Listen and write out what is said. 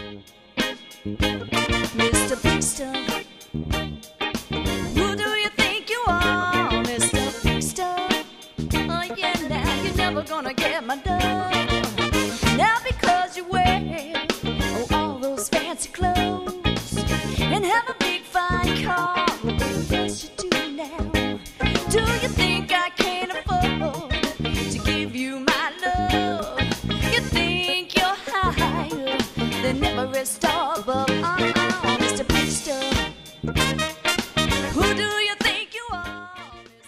Mr. Big Stuff, who do you think you are, Mr. Big Stuff? Oh yeah, now you're never gonna get my dove. Now because you wear